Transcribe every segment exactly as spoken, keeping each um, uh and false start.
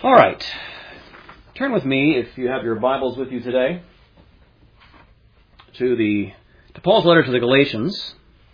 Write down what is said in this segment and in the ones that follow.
All right. Turn with me, if you have your Bibles with you today, to the to Paul's letter to the Galatians.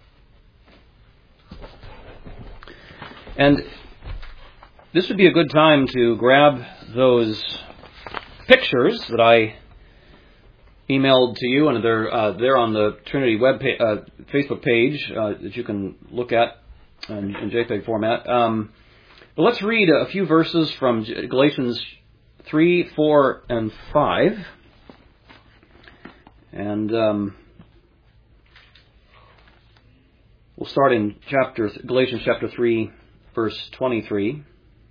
And this would be a good time to grab those pictures that I emailed to you, and they're uh, they're on the Trinity web pa- uh, Facebook page uh, that you can look at in, in JPEG format. Um, but let's read a few verses from Galatians three, four, and five. And um, we'll start in chapter Galatians chapter three, verse twenty-three.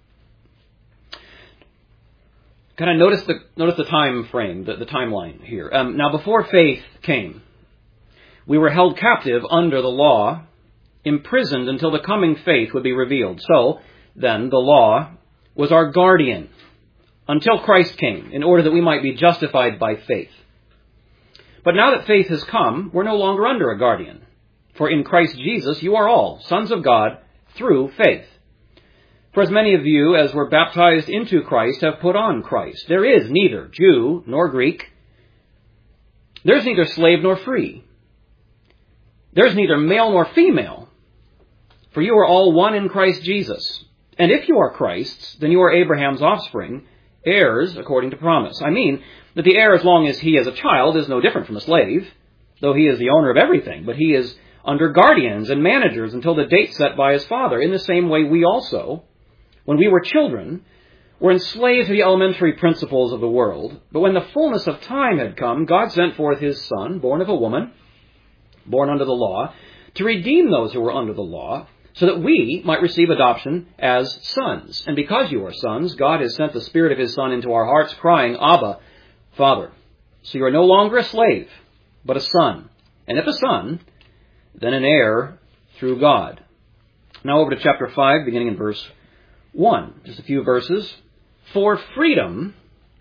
Kind of notice the notice the time frame, the, the timeline here. Um, now, before faith came, we were held captive under the law, imprisoned until the coming faith would be revealed. So, then, the law was our guardian until Christ came, in order that we might be justified by faith. But now that faith has come, we're no longer under a guardian. For in Christ Jesus, you are all sons of God through faith. For as many of you as were baptized into Christ have put on Christ. There is neither Jew nor Greek. There is neither slave nor free. There is neither male nor female. For you are all one in Christ Jesus. And if you are Christ's, then you are Abraham's offspring, heirs according to promise. I mean that the heir, as long as he is a child, is no different from a slave, though he is the owner of everything. But he is under guardians and managers until the date set by his father. In the same way, we also, when we were children, were enslaved to the elementary principles of the world. But when the fullness of time had come, God sent forth his Son, born of a woman, born under the law, to redeem those who were under the law, so that we might receive adoption as sons. And because you are sons, God has sent the Spirit of his Son into our hearts, crying, Abba, Father. So you are no longer a slave, but a son. And if a son, then an heir through God. Now over to chapter five, beginning in verse one. Just a few verses. For freedom,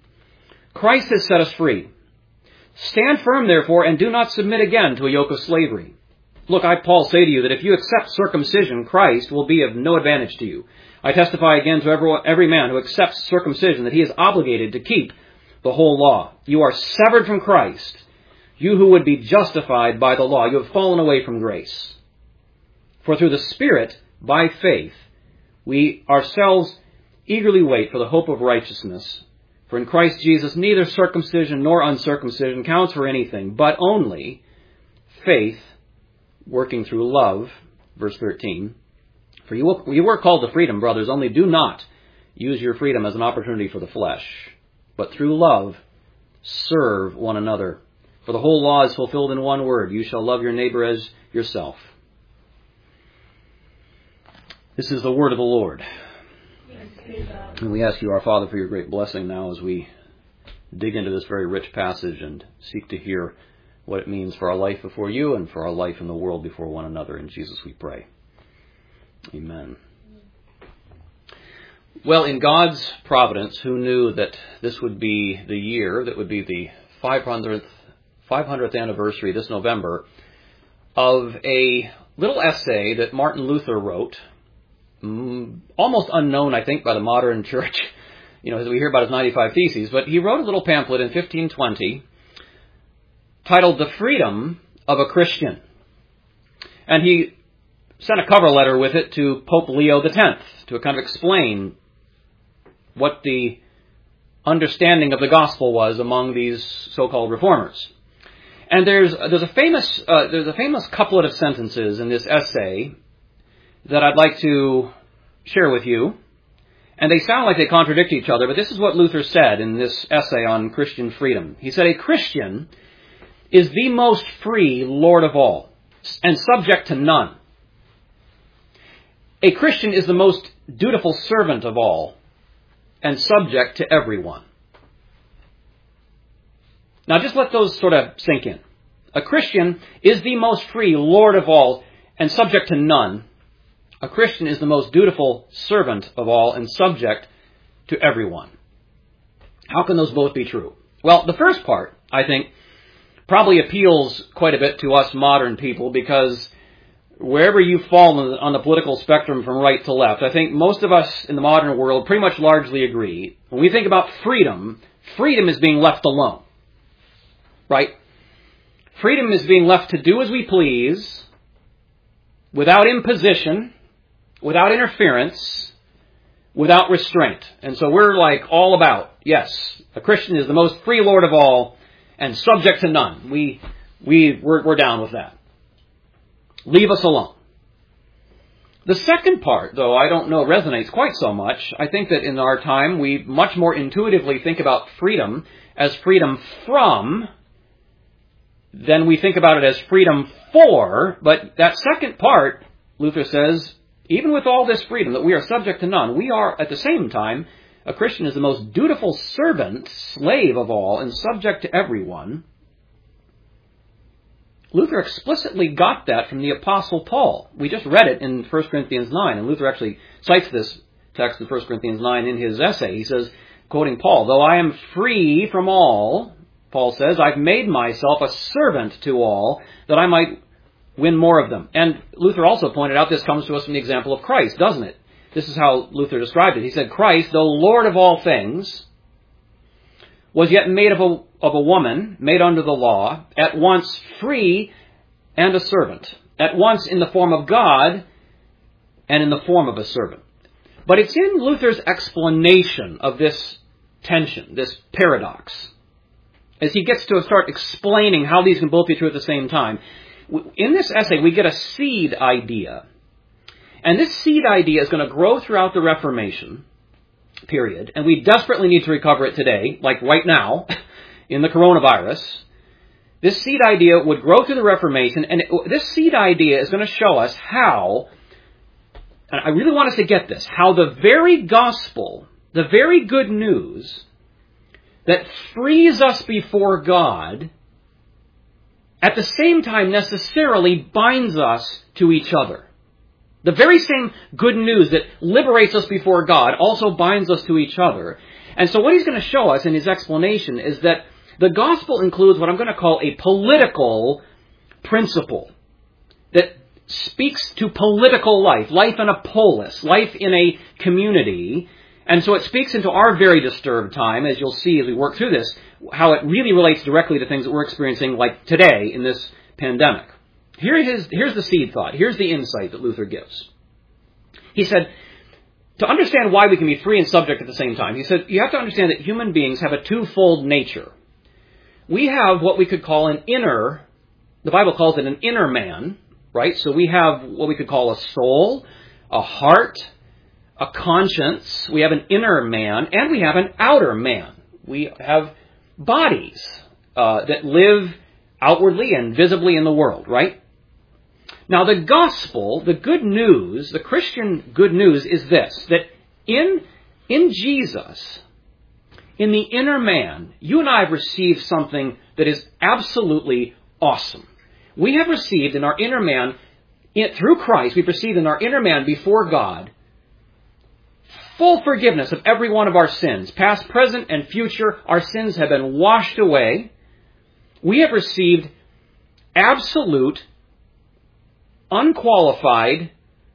Christ has set us free. Stand firm, therefore, and do not submit again to a yoke of slavery. Look, I, Paul, say to you that if you accept circumcision, Christ will be of no advantage to you. I testify again to every, every man who accepts circumcision that he is obligated to keep the whole law. You are severed from Christ. You who would be justified by the law, you have fallen away from grace. For through the Spirit, by faith, we ourselves eagerly wait for the hope of righteousness. For in Christ Jesus, neither circumcision nor uncircumcision counts for anything, but only faith working through love. Verse thirteen. For you, you were called to freedom, brothers, only do not use your freedom as an opportunity for the flesh, but through love serve one another. For the whole law is fulfilled in one word, you shall love your neighbor as yourself. This is the word of the Lord. And we ask you, our Father, for your great blessing now as we dig into this very rich passage and seek to hear what it means for our life before you and for our life in the world before one another. In Jesus we pray. Amen. Well, in God's providence, who knew that this would be the year, that would be the five hundredth, five hundredth anniversary this November, of a little essay that Martin Luther wrote, almost unknown, I think, by the modern church, you know, as we hear about his ninety-five Theses, but he wrote a little pamphlet in fifteen twenty titled The Freedom of a Christian. And he sent a cover letter with it to Pope Leo the tenth to kind of explain what the understanding of the gospel was among these so-called reformers. And there's there's a famous uh, there's a famous couplet of sentences in this essay that I'd like to share with you. And they sound like they contradict each other, but this is what Luther said in this essay on Christian freedom. He said, a Christian is the most free Lord of all, and subject to none. A Christian is the most dutiful servant of all, and subject to everyone. Now just let those sort of sink in. A Christian is the most free Lord of all, and subject to none. A Christian is the most dutiful servant of all and subject to everyone. How can those both be true? Well, the first part, I think, probably appeals quite a bit to us modern people because wherever you fall on the, on the political spectrum from right to left, I think most of us in the modern world pretty much largely agree. When we think about freedom, freedom is being left alone. Right? Freedom is being left to do as we please, without imposition, without interference, without restraint. And so we're like all about, yes, a Christian is the most free Lord of all and subject to none. We, we, we're, we're down with that. Leave us alone. The second part, though, I don't know resonates quite so much. I think that in our time we much more intuitively think about freedom as freedom from than we think about it as freedom for. But that second part, Luther says, even with all this freedom that we are subject to none, we are at the same time, a Christian is the most dutiful servant, slave of all, and subject to everyone. Luther explicitly got that from the Apostle Paul. We just read it in First Corinthians nine, and Luther actually cites this text in First Corinthians nine in his essay. He says, quoting Paul, "Though I am free from all," Paul says, "I've made myself a servant to all, that I might win more of them." And Luther also pointed out this comes to us from the example of Christ, doesn't it? This is how Luther described it. He said, "Christ, though Lord of all things, was yet made of a, of a woman, made under the law, at once free and a servant, at once in the form of God and in the form of a servant." But it's in Luther's explanation of this tension, this paradox, as he gets to start explaining how these can both be true at the same time. In this essay, we get a seed idea. And this seed idea is going to grow throughout the Reformation period, and we desperately need to recover it today, like right now, in the coronavirus. This seed idea would grow through the Reformation, and it, this seed idea is going to show us how, and I really want us to get this, how the very gospel, the very good news that frees us before God, at the same time necessarily binds us to each other. The very same good news that liberates us before God also binds us to each other. And so what he's going to show us in his explanation is that the gospel includes what I'm going to call a political principle that speaks to political life, life in a polis, life in a community. And so it speaks into our very disturbed time, as you'll see as we work through this, how it really relates directly to things that we're experiencing like today in this pandemic. Here is, here's the seed thought. Here's the insight that Luther gives. He said, to understand why we can be free and subject at the same time, he said, you have to understand that human beings have a twofold nature. We have what we could call an inner, the Bible calls it an inner man, right? So we have what we could call a soul, a heart, a conscience. We have an inner man, and we have an outer man. We have bodies uh, that live outwardly and visibly in the world, right? Now, the gospel, the good news, the Christian good news is this, that in, in Jesus, in the inner man, you and I have received something that is absolutely awesome. We have received in our inner man, in, through Christ, we've received in our inner man before God, full forgiveness of every one of our sins. Past, present, and future, our sins have been washed away. We have received absolute, unqualified,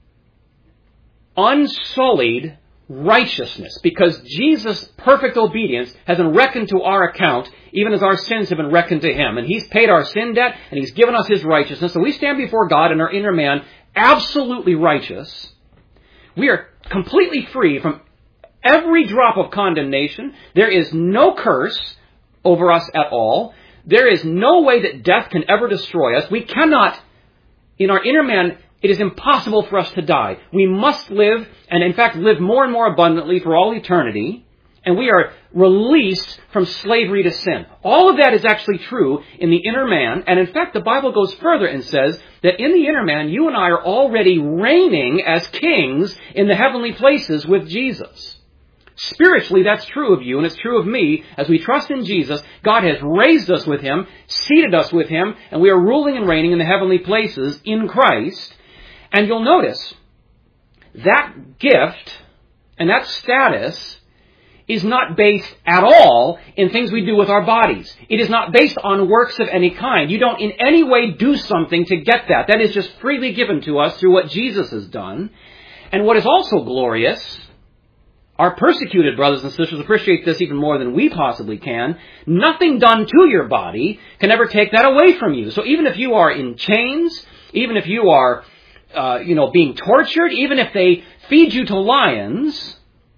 unsullied righteousness, because Jesus' perfect obedience has been reckoned to our account, even as our sins have been reckoned to him. And he's paid our sin debt, and he's given us his righteousness. So we stand before God in our inner man absolutely righteous. We are completely free from every drop of condemnation. There is no curse over us at all. There is no way that death can ever destroy us. We cannot, in our inner man, it is impossible for us to die. We must live, and in fact live more and more abundantly for all eternity, and we are released from slavery to sin. All of that is actually true in the inner man, and in fact the Bible goes further and says that in the inner man, you and I are already reigning as kings in the heavenly places with Jesus. Spiritually, that's true of you, and it's true of me. As we trust in Jesus, God has raised us with him, seated us with him, and we are ruling and reigning in the heavenly places in Christ. And you'll notice that gift and that status is not based at all in things we do with our bodies. It is not based on works of any kind. You don't in any way do something to get that. That is just freely given to us through what Jesus has done. And what is also glorious, our persecuted brothers and sisters appreciate this even more than we possibly can. Nothing done to your body can ever take that away from you. So even if you are in chains, even if you are, uh, you know, being tortured, even if they feed you to lions,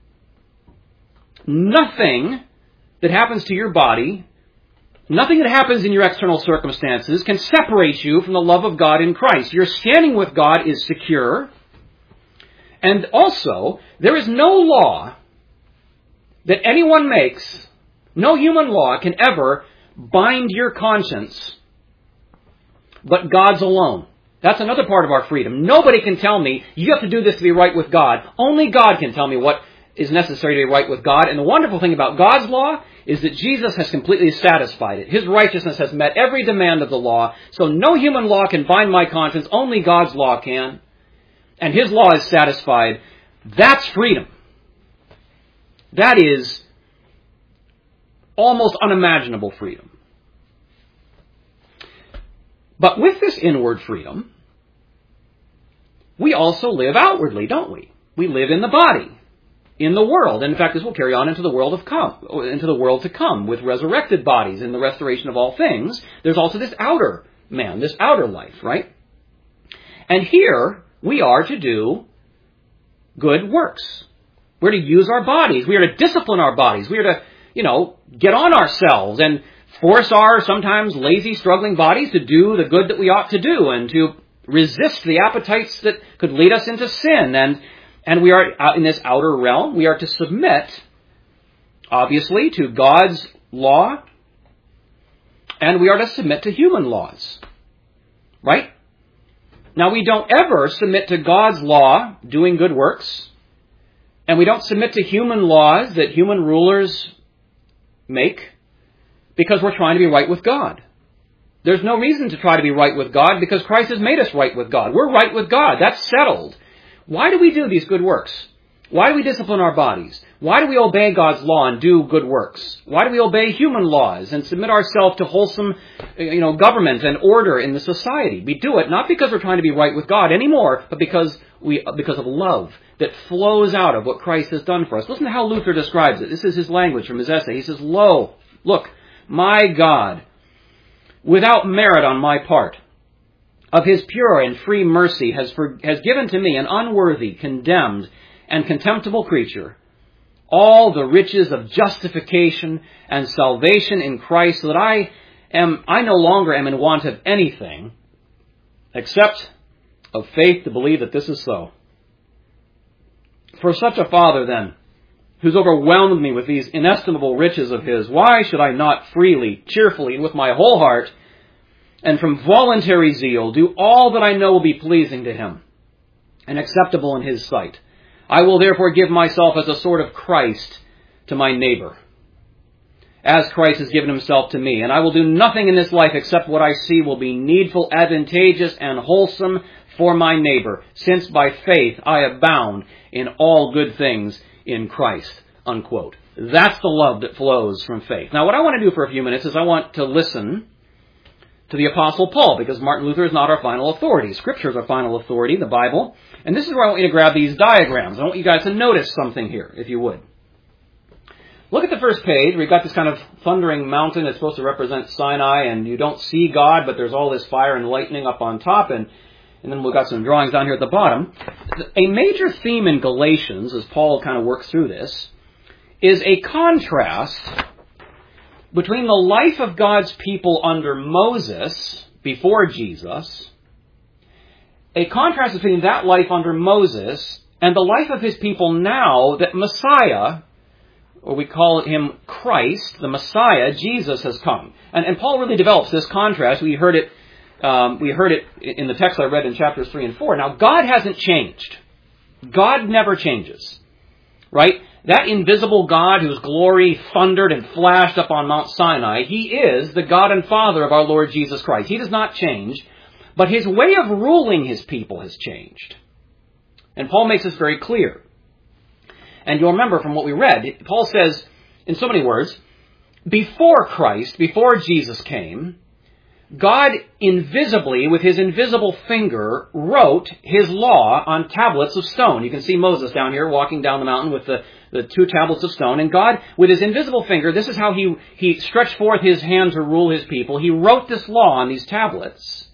nothing that happens to your body, nothing that happens in your external circumstances can separate you from the love of God in Christ. Your standing with God is secure. And also, there is no law that anyone makes, no human law can ever bind your conscience, but God's alone. That's another part of our freedom. Nobody can tell me, you have to do this to be right with God. Only God can tell me what is necessary to be right with God. And the wonderful thing about God's law is that Jesus has completely satisfied it. His righteousness has met every demand of the law. So no human law can bind my conscience. Only God's law can. And His law is satisfied. That's freedom. That is almost unimaginable freedom. But with this inward freedom, we also live outwardly, don't we? We live in the body, in the world. And in fact, this will carry on into the world of come, into the world to come, with resurrected bodies in the restoration of all things. There's also this outer man, this outer life, right? And here we are to do good works. We're to use our bodies. We are to discipline our bodies. We are to, you know, get on ourselves and force our sometimes lazy, struggling bodies to do the good that we ought to do and to resist the appetites that could lead us into sin. And and we are, in this outer realm, we are to submit, obviously, to God's law, and we are to submit to human laws. Right? Now, we don't ever submit to God's law, doing good works, and we don't submit to human laws that human rulers make, because we're trying to be right with God. There's no reason to try to be right with God because Christ has made us right with God. We're right with God. That's settled. Why do we do these good works? Why do we discipline our bodies? Why do we obey God's law and do good works? Why do we obey human laws and submit ourselves to wholesome, you know, government and order in the society? We do it not because we're trying to be right with God anymore, but because we because of love that flows out of what Christ has done for us. Listen to how Luther describes it. This is his language from his essay. He says, "Lo, look, my God, without merit on my part, of His pure and free mercy has for, has given to me, an unworthy, condemned, and contemptible creature, all the riches of justification and salvation in Christ, so that I am I no longer am in want of anything except of faith to believe that this is so. For such a Father, then, who's overwhelmed me with these inestimable riches of His, why should I not freely, cheerfully, and with my whole heart, and from voluntary zeal, do all that I know will be pleasing to Him and acceptable in His sight? I will therefore give myself as a sort of Christ to my neighbor, as Christ has given Himself to me. And I will do nothing in this life except what I see will be needful, advantageous, and wholesome for my neighbor, since by faith I abound in all good things in Christ." Unquote. That's the love that flows from faith. Now, what I want to do for a few minutes is I want to listen to the Apostle Paul, because Martin Luther is not our final authority. Scripture is our final authority, the Bible. And this is where I want you to grab these diagrams. I want you guys to notice something here, if you would. Look at the first page. We've got this kind of thundering mountain that's supposed to represent Sinai, and you don't see God, but there's all this fire and lightning up on top, and, and then we've got some drawings down here at the bottom. A major theme in Galatians, as Paul kind of works through this, is a contrast between the life of God's people under Moses, before Jesus, a contrast between that life under Moses and the life of His people now that Messiah, or we call Him Christ, the Messiah, Jesus, has come. And, and Paul really develops this contrast. We heard it um, we heard it in the text I read in chapters three and four. Now, God hasn't changed. God never changes. Right? That invisible God whose glory thundered and flashed up on Mount Sinai, He is the God and Father of our Lord Jesus Christ. He does not change, but His way of ruling His people has changed. And Paul makes this very clear. And you'll remember from what we read, Paul says, in so many words, before Christ, before Jesus came, God invisibly, with his invisible finger, wrote his law on tablets of stone. You can see Moses down here walking down the mountain with the, the two tablets of stone. And God, with his invisible finger, this is how he, he stretched forth his hand to rule his people. He wrote this law on these tablets.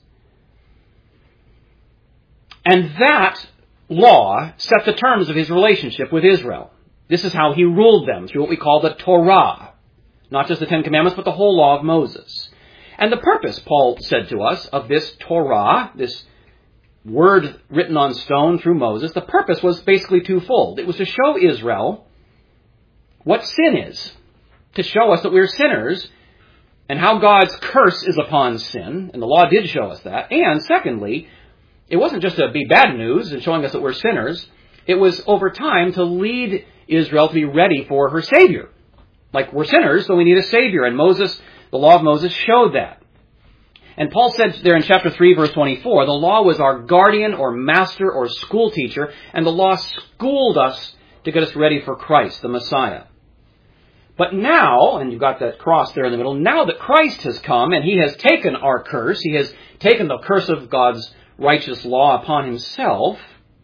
And that law set the terms of his relationship with Israel. This is how he ruled them, through what we call the Torah. Not just the Ten Commandments, but the whole law of Moses. And the purpose, Paul said to us, of this Torah, this word written on stone through Moses, the purpose was basically twofold. It was to show Israel what sin is, to show us that we're sinners, and how God's curse is upon sin, and the law did show us that. And secondly, it wasn't just to be bad news and showing us that we're sinners. It was over time to lead Israel to be ready for her Savior. Like, we're sinners, so we need a Savior. And Moses, the law of Moses, showed that. And Paul said there in chapter three, verse twenty-four, the law was our guardian or master or school teacher, and the law schooled us to get us ready for Christ, the Messiah. But now, and you've got that cross there in the middle, now that Christ has come and he has taken our curse, he has taken the curse of God's righteous law upon himself,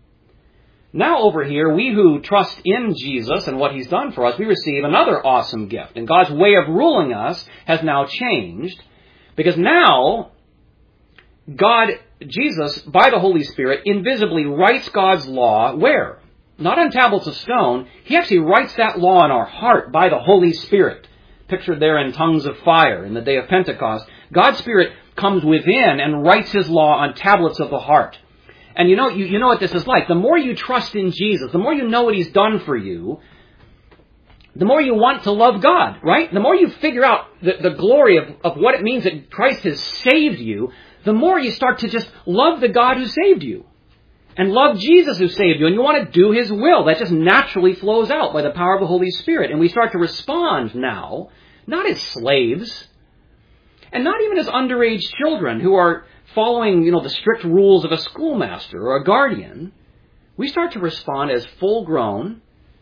now over here, we who trust in Jesus and what he's done for us, we receive another awesome gift. And God's way of ruling us has now changed, because now God, Jesus, by the Holy Spirit, invisibly writes God's law where? Not on tablets of stone. He actually writes that law in our heart by the Holy Spirit, pictured there in tongues of fire in the day of Pentecost. God's Spirit comes within and writes his law on tablets of the heart. And you know, you, you know what this is like. The more you trust in Jesus, the more you know what he's done for you, the more you want to love God, right? The more you figure out the, the glory of, of what it means that Christ has saved you, the more you start to just love the God who saved you. And love Jesus who saved you. And you want to do his will. That just naturally flows out by the power of the Holy Spirit. And we start to respond now, not as slaves, and not even as underage children who are following, you know, the strict rules of a schoolmaster or a guardian. We start to respond as full-grown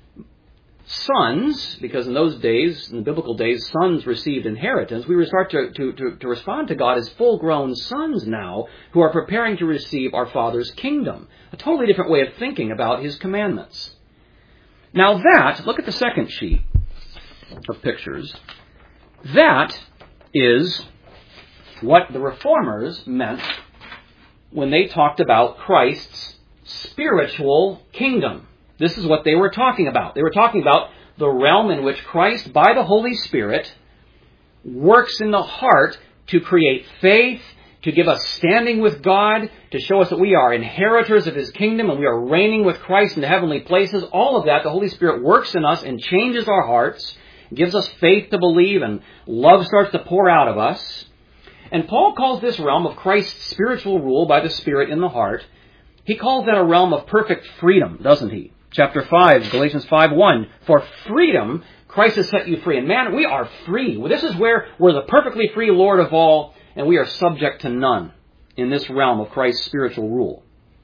sons, because in those days, in the biblical days, sons received inheritance. We start to, to, to, to respond to God as full-grown sons now who are preparing to receive our Father's kingdom. A totally different way of thinking about his commandments. Now that, look at the second sheet of pictures. That is what the Reformers meant when they talked about Christ's spiritual kingdom. This is what they were talking about. They were talking about the realm in which Christ, by the Holy Spirit, works in the heart to create faith, to give us standing with God, to show us that we are inheritors of his kingdom and we are reigning with Christ in the heavenly places. All of that, the Holy Spirit works in us and changes our hearts, gives us faith to believe, and love starts to pour out of us. And Paul calls this realm of Christ's spiritual rule by the Spirit in the heart, he calls that a realm of perfect freedom, doesn't he? Chapter five, Galatians five one, for freedom, Christ has set you free. And man, we are free. This is where we're the perfectly free Lord of all, and we are subject to none in this realm of Christ's spiritual rule.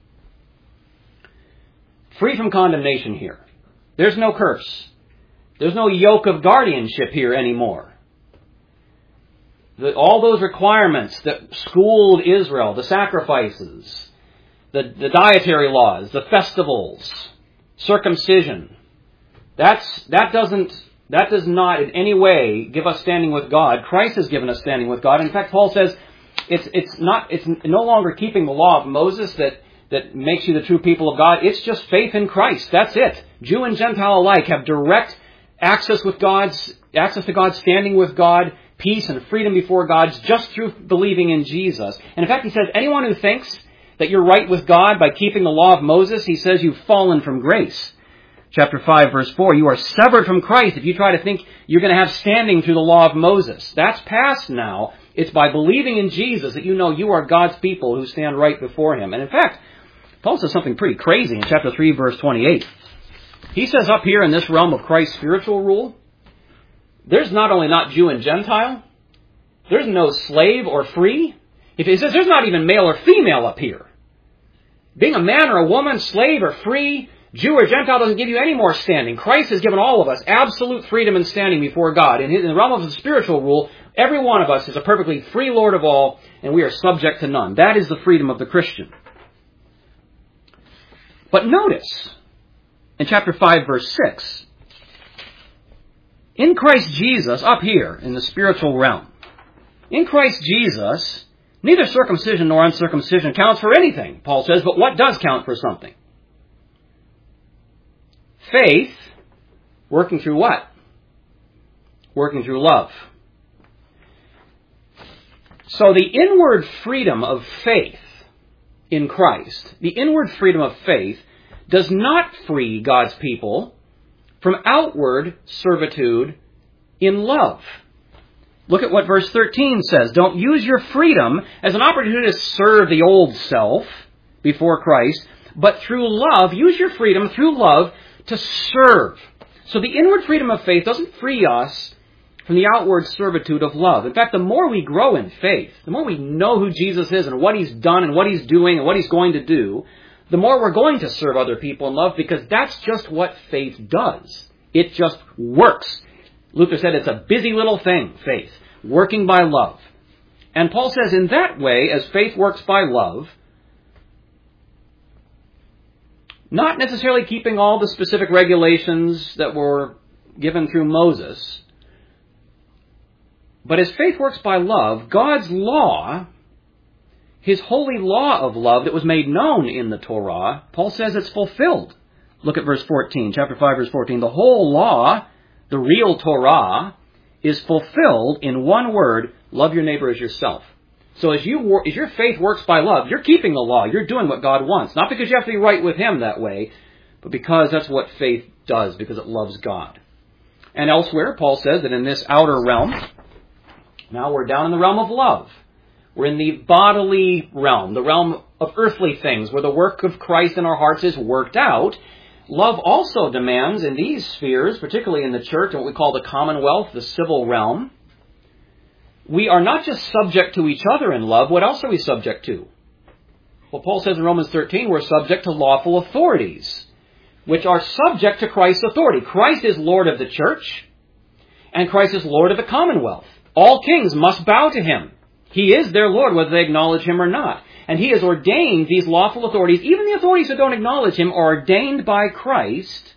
Free from condemnation here. There's no curse. There's no yoke of guardianship here anymore. The, all those requirements that schooled Israel, the sacrifices, the, the dietary laws, the festivals, circumcision, that's, that doesn't, that does not in any way give us standing with God. Christ has given us standing with God. In fact, Paul says it's, it's not, it's no longer keeping the law of Moses that, that makes you the true people of God. It's just faith in Christ. That's it. Jew and Gentile alike have direct access with God's, access to God, standing with God, peace and freedom before God just through believing in Jesus. And in fact, he says, anyone who thinks that you're right with God by keeping the law of Moses, he says you've fallen from grace. Chapter five, verse four, you are severed from Christ if you try to think you're going to have standing through the law of Moses. That's past now. It's by believing in Jesus that you know you are God's people who stand right before him. And in fact, Paul says something pretty crazy in chapter three, verse twenty-eight. He says up here in this realm of Christ's spiritual rule, there's not only not Jew and Gentile, there's no slave or free. If he says there's not even male or female up here. Being a man or a woman, slave or free, Jew or Gentile doesn't give you any more standing. Christ has given all of us absolute freedom and standing before God. In the realm of the spiritual rule, every one of us is a perfectly free Lord of all, and we are subject to none. That is the freedom of the Christian. But notice, in chapter five, verse six, in Christ Jesus, up here in the spiritual realm, in Christ Jesus, neither circumcision nor uncircumcision counts for anything, Paul says, but what does count for something? Faith, working through what? Working through love. So the inward freedom of faith in Christ, the inward freedom of faith, does not free God's people from outward servitude in love. Look at what verse thirteen says. Don't use your freedom as an opportunity to serve the old self before Christ, but through love, use your freedom through love to serve. So the inward freedom of faith doesn't free us from the outward servitude of love. In fact, the more we grow in faith, the more we know who Jesus is and what He's done and what He's doing and what He's going to do, the more we're going to serve other people in love, because that's just what faith does. It just works. Luther said it's a busy little thing, faith, working by love. And Paul says in that way, as faith works by love, not necessarily keeping all the specific regulations that were given through Moses, but as faith works by love, God's law, His holy law of love that was made known in the Torah, Paul says it's fulfilled. Look at verse fourteen, chapter five, verse fourteen. The whole law, the real Torah, is fulfilled in one word: love your neighbor as yourself. So as you as your faith works by love, you're keeping the law. You're doing what God wants. Not because you have to be right with Him that way, but because that's what faith does, because it loves God. And elsewhere, Paul says that in this outer realm, now we're down in the realm of love. We're in the bodily realm, the realm of earthly things, where the work of Christ in our hearts is worked out. Love also demands in these spheres, particularly in the church, and what we call the commonwealth, the civil realm, we are not just subject to each other in love. What else are we subject to? Well, Paul says in Romans thirteen, we're subject to lawful authorities, which are subject to Christ's authority. Christ is Lord of the church, and Christ is Lord of the commonwealth. All kings must bow to Him. He is their Lord, whether they acknowledge Him or not. And He has ordained these lawful authorities. Even the authorities who don't acknowledge Him are ordained by Christ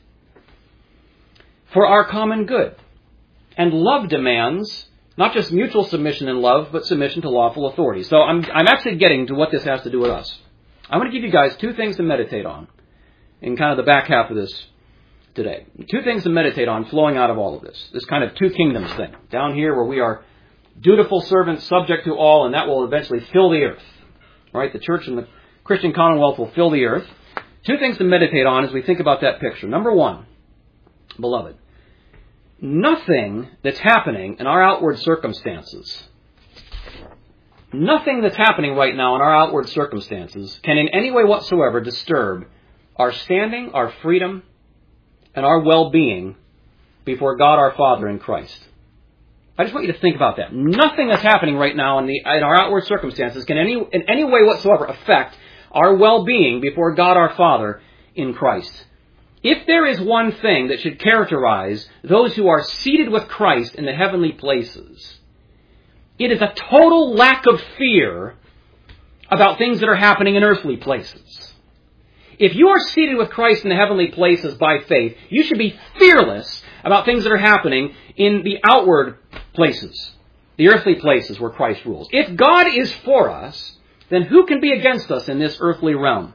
for our common good. And love demands not just mutual submission in love, but submission to lawful authority. So I'm, I'm actually getting to what this has to do with us. I'm going to give you guys two things to meditate on in kind of the back half of this today. Two things to meditate on flowing out of all of this. This kind of two kingdoms thing. Down here where we are dutiful servants subject to all, and that will eventually fill the earth. Right? The church and the Christian commonwealth will fill the earth. Two things to meditate on as we think about that picture. Number one, beloved, nothing that's happening in our outward circumstances, nothing that's happening right now in our outward circumstances can in any way whatsoever disturb our standing, our freedom, and our well-being before God our Father in Christ. I just want you to think about that. Nothing that's happening right now in, the, in our outward circumstances can any, in any way whatsoever affect our well-being before God our Father in Christ. If there is one thing that should characterize those who are seated with Christ in the heavenly places, it is a total lack of fear about things that are happening in earthly places. If you are seated with Christ in the heavenly places by faith, you should be fearless about things that are happening in the outward places, the earthly places where Christ rules. If God is for us, then who can be against us in this earthly realm?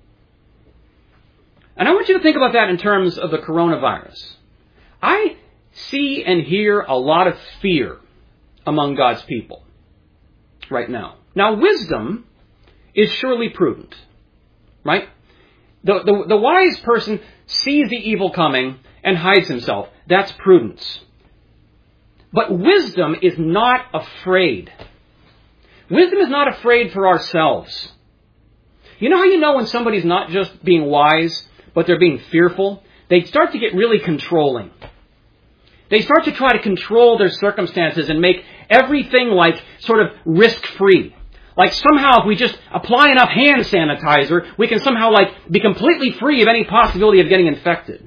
And I want you to think about that in terms of the coronavirus. I see and hear a lot of fear among God's people right now. Now, wisdom is surely prudent, right? The, the, the wise person sees the evil coming and hides himself. That's prudence. But wisdom is not afraid. Wisdom is not afraid for ourselves. You know how you know when somebody's not just being wise, but they're being fearful? They start to get really controlling. They start to try to control their circumstances and make everything like sort of risk-free. like somehow if we just apply enough hand sanitizer, we can somehow like be completely free of any possibility of getting infected.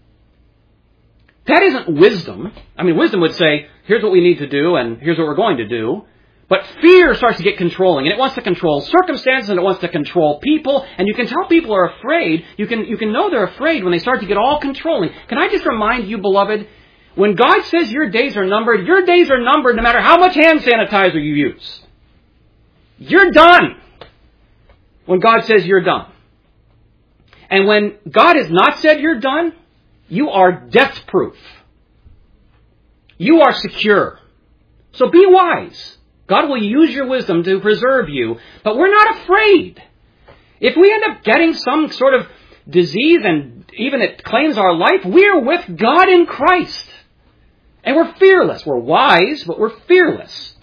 That isn't wisdom. I mean, wisdom would say, here's what we need to do and here's what we're going to do. But fear starts to get controlling, and it wants to control circumstances, and it wants to control people, and you can tell people are afraid. You can, you can know they're afraid when they start to get all controlling. Can I just remind you, beloved, when God says your days are numbered, your days are numbered no matter how much hand sanitizer you use. You're done when God says you're done. And when God has not said you're done, you are death-proof. You are secure. So be wise. God will use your wisdom to preserve you, but we're not afraid. If we end up getting some sort of disease and even it claims our life, we're with God in Christ. And we're fearless. We're wise, but we're fearless.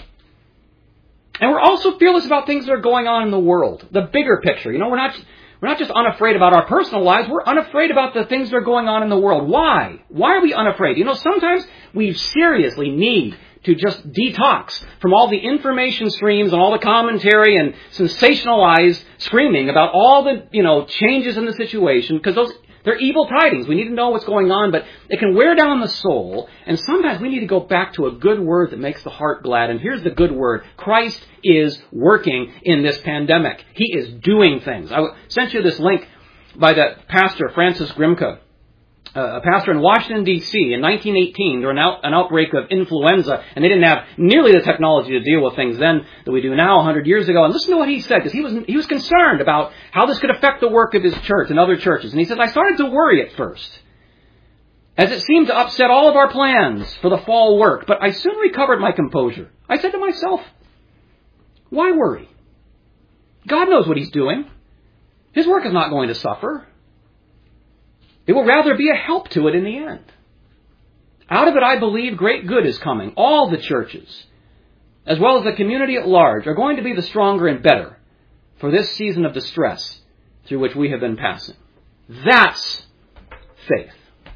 And we're also fearless about things that are going on in the world. The bigger picture. You know, we're not, we're not just unafraid about our personal lives. We're unafraid about the things that are going on in the world. Why? Why are we unafraid? You know, sometimes we seriously need to just detox from all the information streams and all the commentary and sensationalized screaming about all the, you know, changes in the situation, because those, they're evil tidings. We need to know what's going on, but it can wear down the soul, and sometimes we need to go back to a good word that makes the heart glad, and here's the good word. Christ is working in this pandemic. He is doing things. I sent you this link by that pastor, Francis Grimke, Uh, a pastor in Washington, D C in nineteen eighteen. There was an, out, an outbreak of influenza, and they didn't have nearly the technology to deal with things then that we do now one hundred years ago. And listen to what he said, because he was, he was concerned about how this could affect the work of his church and other churches. And he says, I started to worry at first, as it seemed to upset all of our plans for the fall work, but I soon recovered my composure. I said to myself, why worry? God knows what he's doing. His work is not going to suffer. It will rather be a help to it in the end. Out of it, I believe, great good is coming. All the churches, as well as the community at large, are going to be the stronger and better for this season of distress through which we have been passing. That's faith.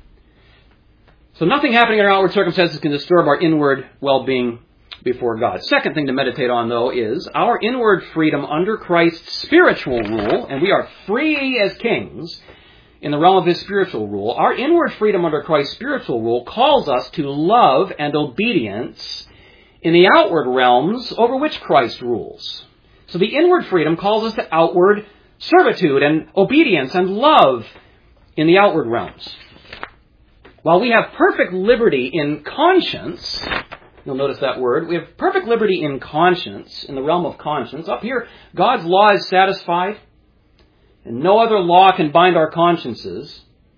So nothing happening in our outward circumstances can disturb our inward well-being before God. Second thing to meditate on, though, is our inward freedom under Christ's spiritual rule, and we are free as kings in the realm of his spiritual rule. Our inward freedom under Christ's spiritual rule calls us to love and obedience in the outward realms over which Christ rules. So the inward freedom calls us to outward servitude and obedience and love in the outward realms. While we have perfect liberty in conscience, you'll notice that word, we have perfect liberty in conscience, in the realm of conscience. Up here, God's law is satisfied, and no other law can bind our consciences.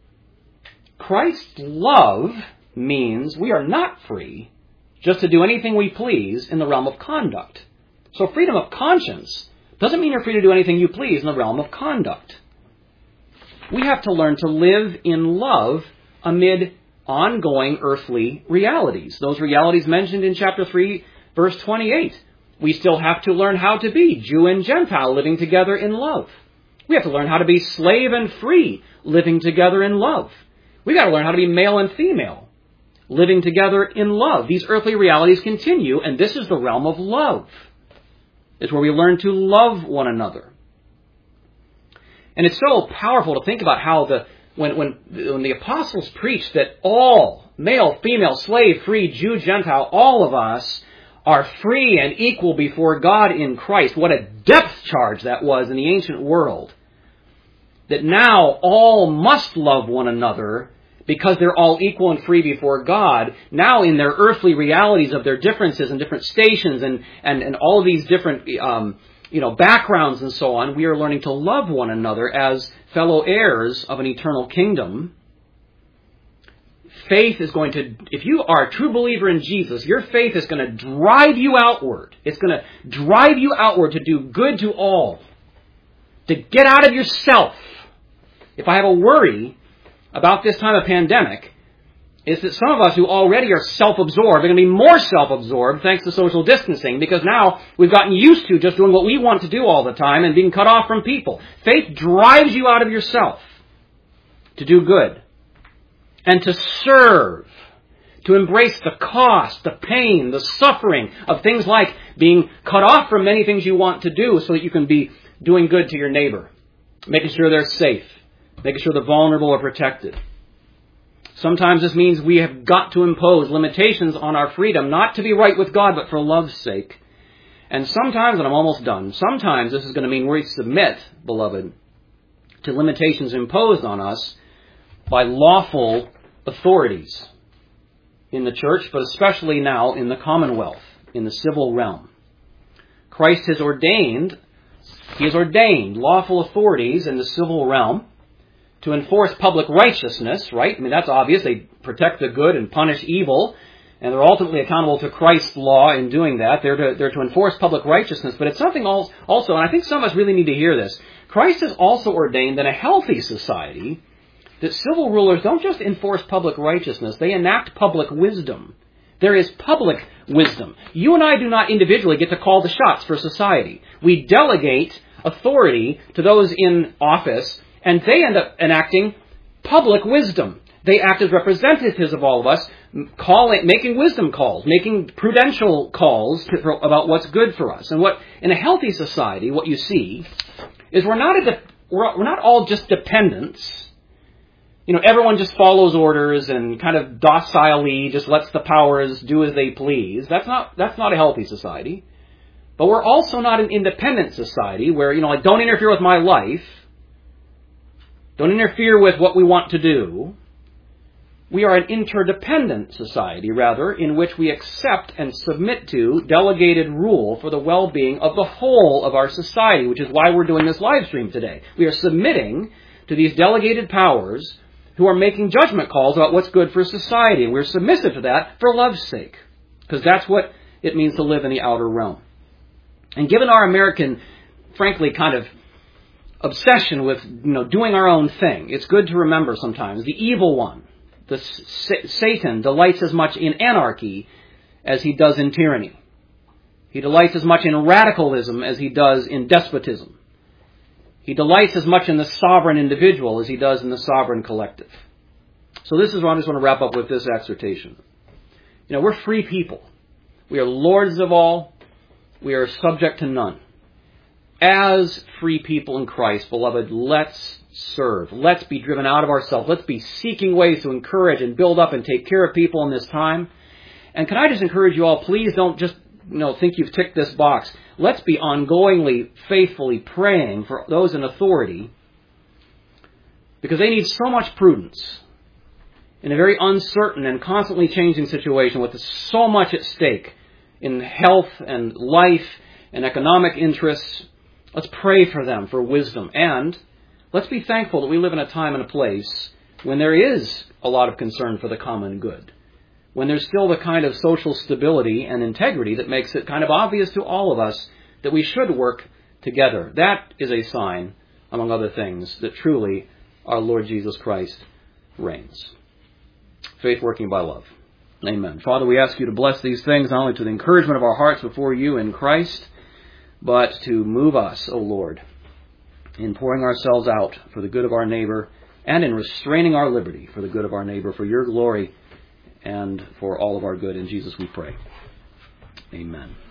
Christ's love means we are not free just to do anything we please in the realm of conduct. So freedom of conscience doesn't mean you're free to do anything you please in the realm of conduct. We have to learn to live in love amid ongoing earthly realities. Those realities mentioned in chapter three, verse twenty-eight. We still have to learn how to be Jew and Gentile living together in love. We have to learn how to be slave and free, living together in love. We've got to learn how to be male and female, living together in love. These earthly realities continue, and this is the realm of love. It's where we learn to love one another. And it's so powerful to think about how the when, when, when the apostles preached that all, male, female, slave, free, Jew, Gentile, all of us are free and equal before God in Christ. What a depth charge that was in the ancient world. That now all must love one another because they're all equal and free before God. Now in their earthly realities of their differences and different stations and, and, and all of these different um, you know, backgrounds and so on, we are learning to love one another as fellow heirs of an eternal kingdom. Faith is going to, if you are a true believer in Jesus, your faith is going to drive you outward. It's going to drive you outward to do good to all. To get out of yourself. If I have a worry about this time of pandemic, it's that some of us who already are self-absorbed are going to be more self-absorbed thanks to social distancing, because now we've gotten used to just doing what we want to do all the time and being cut off from people. Faith drives you out of yourself to do good and to serve, to embrace the cost, the pain, the suffering of things like being cut off from many things you want to do so that you can be doing good to your neighbor, making sure they're safe, making sure the vulnerable are protected. Sometimes this means we have got to impose limitations on our freedom, not to be right with God, but for love's sake. And sometimes, and I'm almost done, sometimes this is going to mean we submit, beloved, to limitations imposed on us by lawful authorities in the church, but especially now in the commonwealth, in the civil realm. Christ has ordained, he has ordained lawful authorities in the civil realm to enforce public righteousness, right? I mean, that's obvious. They protect the good and punish evil, and they're ultimately accountable to Christ's law in doing that. They're to, they're to enforce public righteousness, but it's something also, and I think some of us really need to hear this. Christ has also ordained in a healthy society that civil rulers don't just enforce public righteousness, they enact public wisdom. There is public wisdom. You and I do not individually get to call the shots for society. We delegate authority to those in office, and they end up enacting public wisdom. They act as representatives of all of us, calling, making wisdom calls, making prudential calls to, for, about what's good for us. And what in a healthy society, what you see is we're not a de, we're, we're not all just dependents. You know, everyone just follows orders and kind of docilely just lets the powers do as they please. That's not that's not a healthy society. But we're also not an independent society where, you know, like, don't interfere with my life. Don't interfere with what we want to do. We are an interdependent society, rather, in which we accept and submit to delegated rule for the well-being of the whole of our society, which is why we're doing this live stream today. We are submitting to these delegated powers who are making judgment calls about what's good for society. And we're submissive to that for love's sake, because that's what it means to live in the outer realm. And given our American, frankly, kind of obsession with, you know, doing our own thing, it's good to remember sometimes the evil one, the Satan, delights as much in anarchy as he does in tyranny. He delights as much in radicalism as he does in despotism. He delights as much in the sovereign individual as he does in the sovereign collective. So this is what I just want to wrap up with this exhortation. You know, we're free people. We are lords of all. We are subject to none. As free people in Christ, beloved, let's serve. Let's be driven out of ourselves. Let's be seeking ways to encourage and build up and take care of people in this time. And can I just encourage you all, please don't just, you know, think you've ticked this box. Let's be ongoingly, faithfully praying for those in authority, because they need so much prudence in a very uncertain and constantly changing situation with so much at stake in health and life and economic interests. Let's pray for them for wisdom. And let's be thankful that we live in a time and a place when there is a lot of concern for the common good, when there's still the kind of social stability and integrity that makes it kind of obvious to all of us that we should work together. That is a sign, among other things, that truly our Lord Jesus Christ reigns. Faith working by love. Amen. Father, we ask you to bless these things, not only to the encouragement of our hearts before you in Christ, but to move us, O Lord, in pouring ourselves out for the good of our neighbor and in restraining our liberty for the good of our neighbor, for your glory and for all of our good. In Jesus we pray. Amen.